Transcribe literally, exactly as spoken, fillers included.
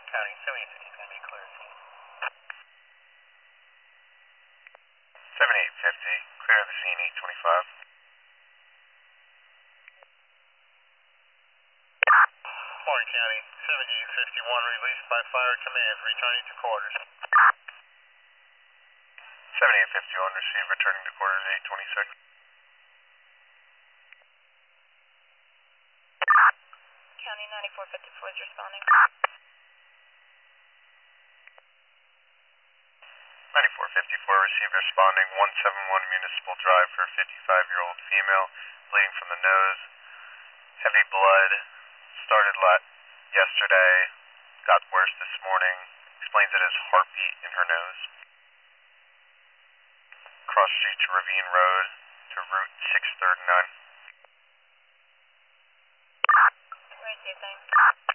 County, seventy-eight fifty is going to be clear scene. seventy-eight fifty, clear of the scene, eight twenty-five. Warren County, seventy-eight fifty-one, released by fire command, returning to quarters. seventy-eight fifty-one, received, returning to quarters, eight twenty-six. County ninety-four fifty-four is responding. ninety-four fifty-four, received, responding, one seventy-one Municipal Drive for a fifty-five-year-old female, bleeding from the nose, heavy blood, started la- yesterday, got worse this morning, explains it as heartbeat in her nose. Cross street to Ravine Road to Route six thirty-nine. Right, same thing.